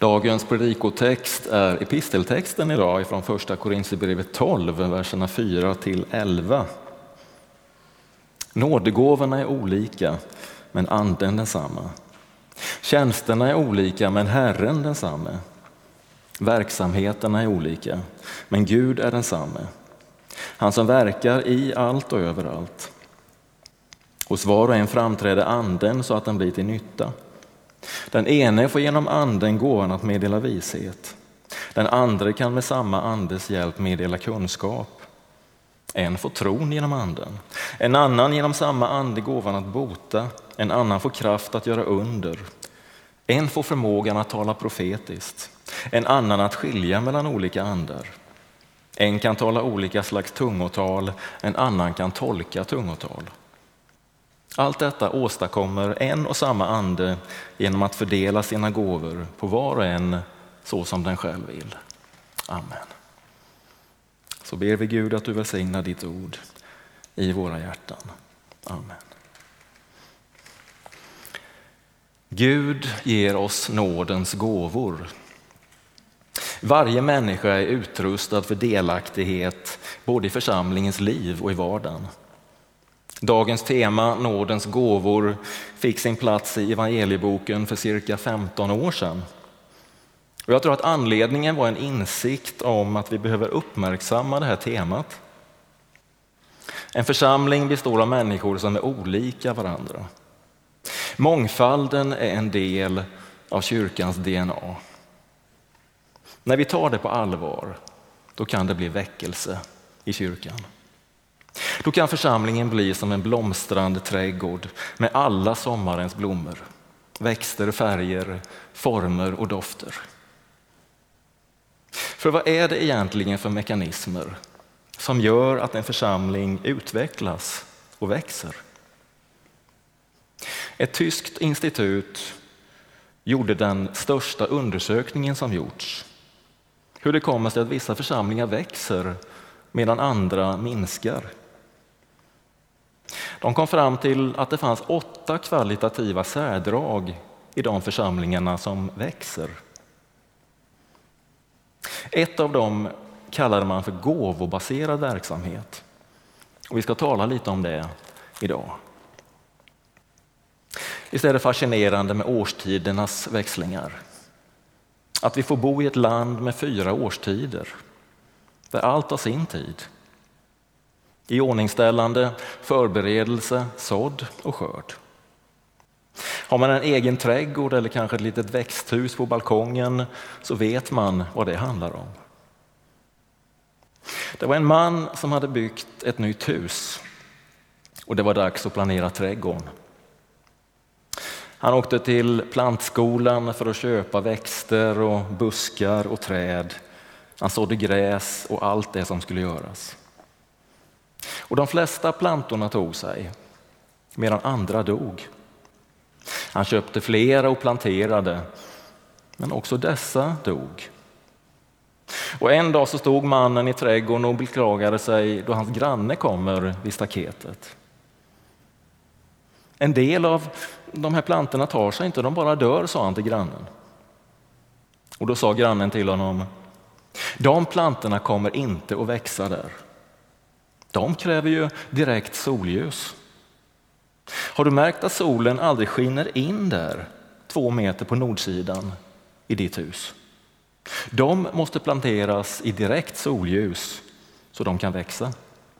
Dagens predikotext är episteltexten idag från första Korinthierbrevet 12, verserna 4-11. Nådegåvorna är olika, men anden densamma. Tjänsterna är olika, men Herren densamme. Verksamheterna är olika, men Gud är densamme. Han som verkar i allt och överallt. Hos var och en framträder anden så att den blir till nytta. Den ene får genom anden gåvan att meddela vishet. Den andra kan med samma andes hjälp meddela kunskap. En får tron genom anden. En annan genom samma ande gåvan att bota. En annan får kraft att göra under. En får förmågan att tala profetiskt. En annan att skilja mellan olika andar. En kan tala olika slags tungotal. En annan kan tolka tungotal. Allt detta åstadkommer en och samma ande genom att fördela sina gåvor på var och en så som den själv vill. Amen. Så ber vi Gud att du välsignar ditt ord i våra hjärtan. Amen. Gud ger oss nådens gåvor. Varje människa är utrustad för delaktighet både i församlingens liv och i vardagen. Dagens tema, nådens gåvor, fick sin plats i evangelieboken för cirka 15 år sedan. Och jag tror att anledningen var en insikt om att vi behöver uppmärksamma det här temat. En församling består av människor som är olika varandra. Mångfalden är en del av kyrkans DNA. När vi tar det på allvar, då kan det bli väckelse i kyrkan. Då kan församlingen bli som en blomstrande trädgård med alla sommarens blommor, växter, färger, former och dofter. För vad är det egentligen för mekanismer som gör att en församling utvecklas och växer? Ett tyskt institut gjorde den största undersökningen som gjorts. Hur det kommer sig att vissa församlingar växer medan andra minskar. De kom fram till att det fanns 8 kvalitativa särdrag i de församlingarna som växer. Ett av dem kallade man för gåvobaserad verksamhet. Och vi ska tala lite om det idag. Visst är det fascinerande med årstidernas växlingar. Att vi får bo i ett land med 4 årstider, där allt har sin tid. Iordningställande, förberedelse, sådd och skörd. Har man en egen trädgård eller kanske ett litet växthus på balkongen så vet man vad det handlar om. Det var en man som hade byggt ett nytt hus och det var dags att planera trädgården. Han åkte till plantskolan för att köpa växter och buskar och träd. Han sådde gräs och allt det som skulle göras. Och de flesta plantorna tog sig, medan andra dog. Han köpte flera och planterade, men också dessa dog. Och en dag så stod mannen i trädgården och beklagade sig då hans granne kommer vid staketet. En del av de här plantorna tar sig inte, de bara dör, sa han till grannen. Och då sa grannen till honom: de plantorna kommer inte att växa där. De kräver ju direkt solljus. Har du märkt att solen aldrig skiner in där 2 meter på nordsidan i ditt hus? De måste planteras i direkt solljus så de kan växa.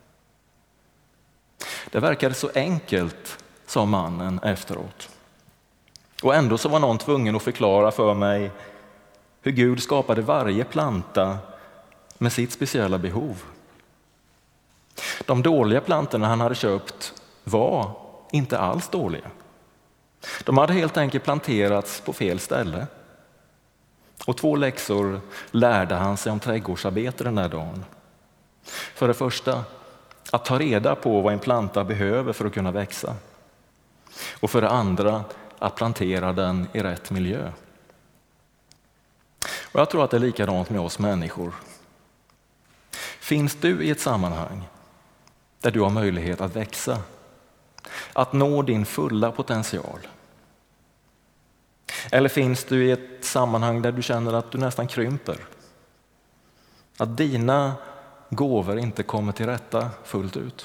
Det verkade så enkelt, sa mannen efteråt. Och ändå så var någon tvungen att förklara för mig hur Gud skapade varje planta med sitt speciella behov. De dåliga plantorna han hade köpt var inte alls dåliga. De hade helt enkelt planterats på fel ställe. Och 2 läxor lärde han sig om trädgårdsarbete den där dagen. För det första, att ta reda på vad en planta behöver för att kunna växa. Och för det andra, att plantera den i rätt miljö. Och jag tror att det är likadant med oss människor. Finns du i ett sammanhang där du har möjlighet att växa, att nå din fulla potential? Eller finns du i ett sammanhang där du känner att du nästan krymper? Att dina gåvor inte kommer till rätta fullt ut?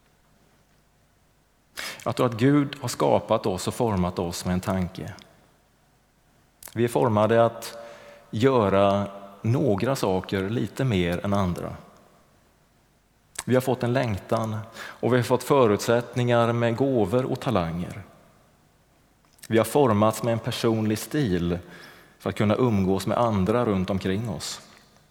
Jag tror att Gud har skapat oss och format oss med en tanke. Vi är formade att göra några saker lite mer än andra. Vi har fått en längtan och vi har fått förutsättningar med gåvor och talanger. Vi har formats med en personlig stil för att kunna umgås med andra runt omkring oss.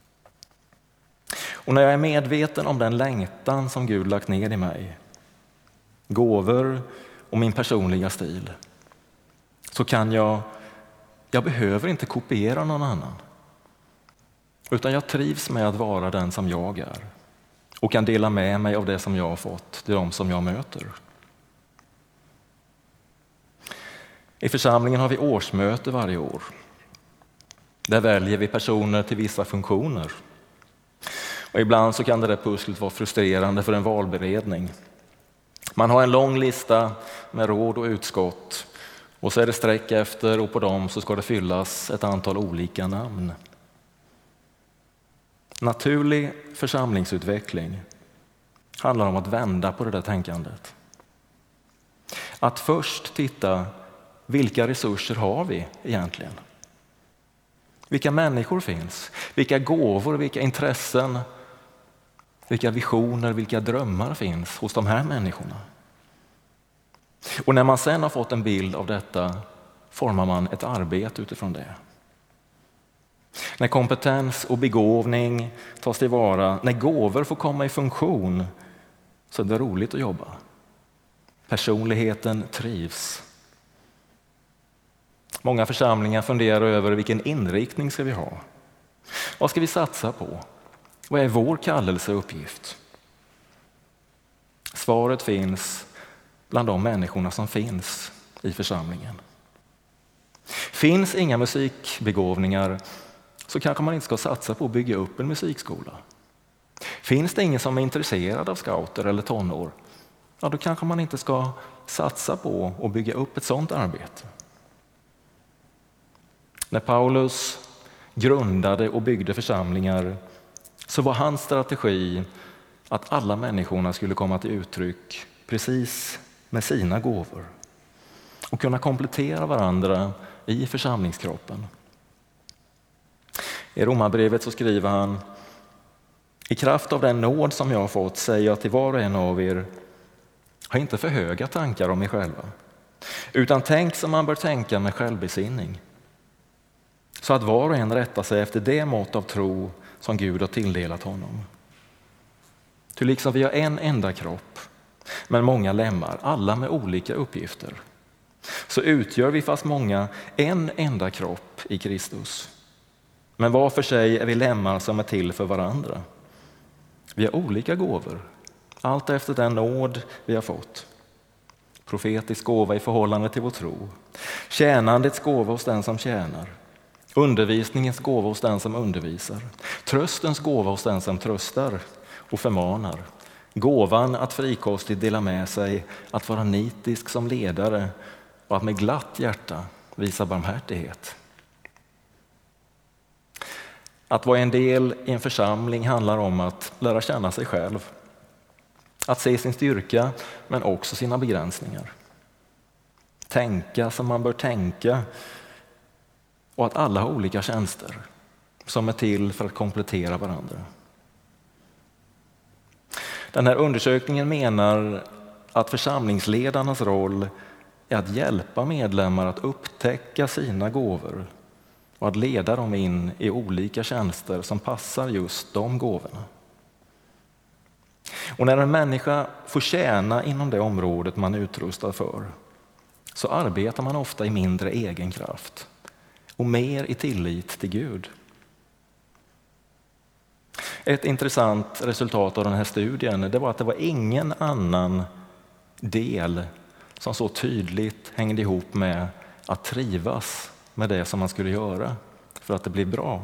Och när jag är medveten om den längtan som Gud lagt ner i mig, gåvor och min personliga stil, så kan jag behöver inte kopiera någon annan. Utan jag trivs med att vara den som jag är och kan dela med mig av det som jag har fått till de som jag möter. I församlingen har vi årsmöte varje år. Där väljer vi personer till vissa funktioner. Och ibland så kan det där pusslet vara frustrerande för en valberedning. Man har en lång lista med råd och utskott och så är det streck efter och på dem så ska det fyllas ett antal olika namn. Naturlig församlingsutveckling handlar om att vända på det där tänkandet. Att först titta, vilka resurser har vi egentligen? Vilka människor finns? Vilka gåvor, vilka intressen, vilka visioner, vilka drömmar finns hos de här människorna? Och när man sen har fått en bild av detta formar man ett arbete utifrån det. När kompetens och begåvning tas tillvara, när gåvor får komma i funktion, så är det roligt att jobba. Personligheten trivs. Många församlingar funderar över vilken inriktning ska vi ha. Vad ska vi satsa på? Vad är vår kallelse och uppgift? Svaret finns bland de människorna som finns i församlingen. Finns inga musikbegåvningar så kanske man inte ska satsa på att bygga upp en musikskola. Finns det ingen som är intresserad av scouter eller tonår, ja, då kanske man inte ska satsa på att bygga upp ett sådant arbete. När Paulus grundade och byggde församlingar så var hans strategi att alla människorna skulle komma till uttryck precis med sina gåvor och kunna komplettera varandra i församlingskroppen. I Romarbrevet så skriver han: i kraft av den nåd som jag har fått säger jag till var och en av er, ha inte för höga tankar om er själva, utan tänk som man bör tänka med självbesinning, så att var och en rättar sig efter det mått av tro som Gud har tilldelat honom. Ty liksom vi har en enda kropp, men många lemmar, alla med olika uppgifter, så utgör vi fast många en enda kropp i Kristus. Men var för sig är vi lemmar som är till för varandra. Vi har olika gåvor, allt efter den nåd vi har fått. Profetisk gåva i förhållande till vår tro, tjänandets gåva hos den som tjänar, undervisningens gåva hos den som undervisar, tröstens gåva hos den som tröstar och förmanar, gåvan att frikostigt dela med sig, att vara nitisk som ledare och att med glatt hjärta visa barmhärtighet. Att vara en del i en församling handlar om att lära känna sig själv, att se sin styrka men också sina begränsningar, tänka som man bör tänka och att alla har olika tjänster som är till för att komplettera varandra. Den här undersökningen menar att församlingsledarnas roll är att hjälpa medlemmar att upptäcka sina gåvor och att leda dem in i olika tjänster som passar just de gåvorna. Och när en människa får tjäna inom det området man är utrustad för, så arbetar man ofta i mindre egen kraft och mer i tillit till Gud. Ett intressant resultat av den här studien, det var att det var ingen annan del som så tydligt hängde ihop med att trivas med det som man skulle göra för att det blir bra.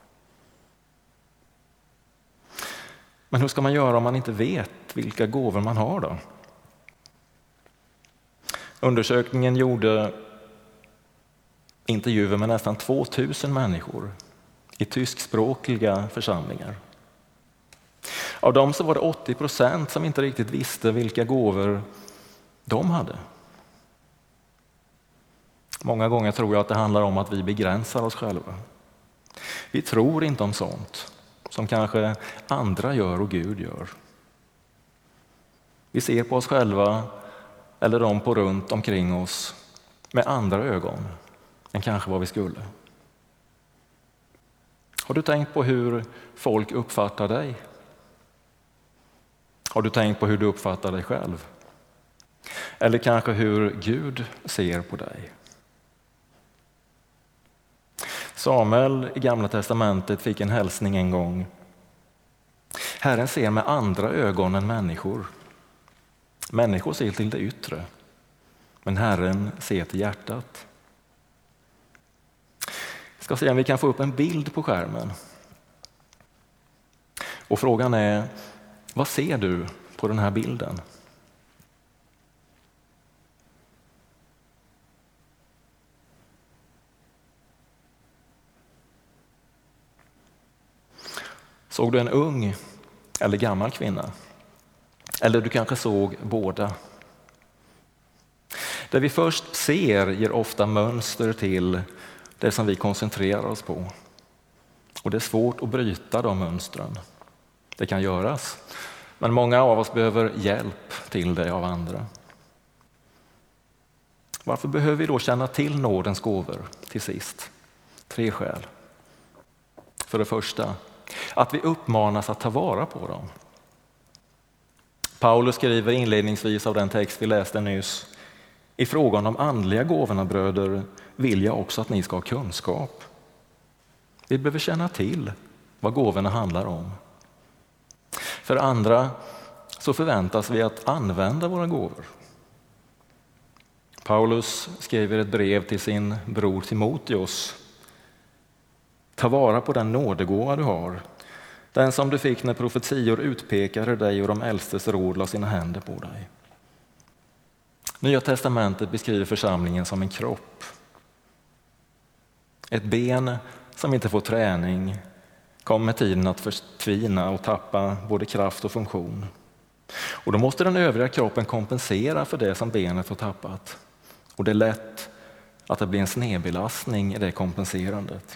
Men hur ska man göra om man inte vet vilka gåvor man har då? Undersökningen gjorde intervjuer med nästan 2000 människor i tyskspråkliga församlingar. Av dem så var det 80% som inte riktigt visste vilka gåvor de hade. Många gånger tror jag att det handlar om att vi begränsar oss själva. Vi tror inte om sånt som kanske andra gör och Gud gör. Vi ser på oss själva eller de på runt omkring oss med andra ögon än kanske vad vi skulle. Har du tänkt på hur folk uppfattar dig? Har du tänkt på hur du uppfattar dig själv? Eller kanske hur Gud ser på dig? Samuel i Gamla testamentet fick en hälsning en gång. Herren ser med andra ögon än människor. Människor ser till det yttre, men Herren ser till hjärtat. Jag ska se om vi kan få upp en bild på skärmen. Och frågan är, vad ser du på den här bilden? Såg du en ung eller gammal kvinna? Eller du kanske såg båda? Det vi först ser ger ofta mönster till det som vi koncentrerar oss på. Och det är svårt att bryta de mönstren. Det kan göras, men många av oss behöver hjälp till det av andra. Varför behöver vi då känna till nådens gåvor till sist? 3 skäl. För det första, att vi uppmanas att ta vara på dem. Paulus skriver inledningsvis av den text vi läste nyss: i frågan om andliga gåvorna, bröder, vill jag också att ni ska ha kunskap. Vi behöver känna till vad gåvorna handlar om. För andra så förväntas vi att använda våra gåvor. Paulus skriver ett brev till sin bror Timoteus. Ta vara på den nådegåva du har, den som du fick när profetior utpekade dig och de äldstes råd la sina händer på dig. Nya testamentet beskriver församlingen som en kropp. Ett ben som inte får träning kommer med tiden att förtvina och tappa både kraft och funktion. Och då måste den övriga kroppen kompensera för det som benet har tappat. Och det är lätt att det blir en snedbelastning i det kompenserandet.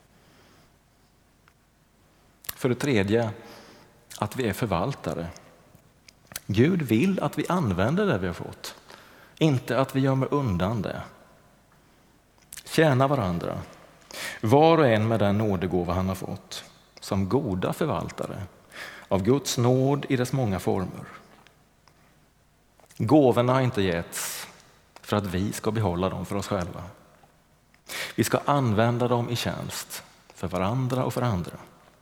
För det tredje, att vi är förvaltare. Gud vill att vi använder det vi har fått, inte att vi gömmer undan det. Tjäna varandra, var och en med den nådegåva han har fått, som goda förvaltare av Guds nåd i dess många former. Gåvorna har inte getts för att vi ska behålla dem för oss själva. Vi ska använda dem i tjänst för varandra och för andra.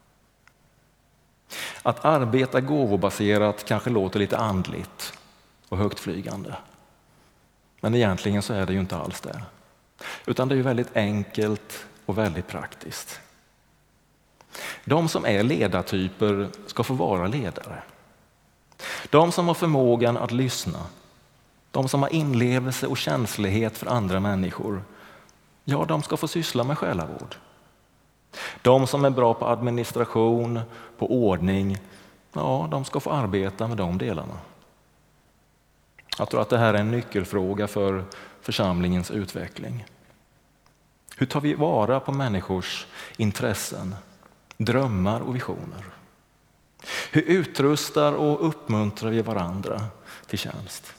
Att arbeta gåvobaserat kanske låter lite andligt och högtflygande. Men egentligen så är det ju inte alls det. Utan det är ju väldigt enkelt och väldigt praktiskt. De som är ledartyper ska få vara ledare. De som har förmågan att lyssna, de som har inlevelse och känslighet för andra människor, ja, de ska få syssla med själavård. De som är bra på administration, på ordning, ja, de ska få arbeta med de delarna. Jag tror att det här är en nyckelfråga för församlingens utveckling. Hur tar vi vara på människors intressen, drömmar och visioner? Hur utrustar och uppmuntrar vi varandra till tjänst?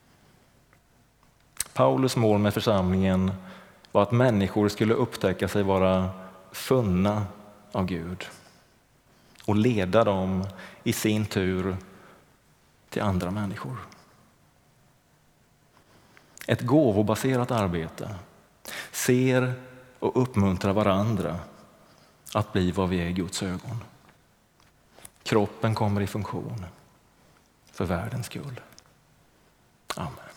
Paulus mål med församlingen var att människor skulle upptäcka sig vara funna av Gud och leda dem i sin tur till andra människor. Ett gåvobaserat arbete ser och uppmuntrar varandra att bli vad vi är i Guds ögon. Kroppen kommer i funktion för världens skull. Amen.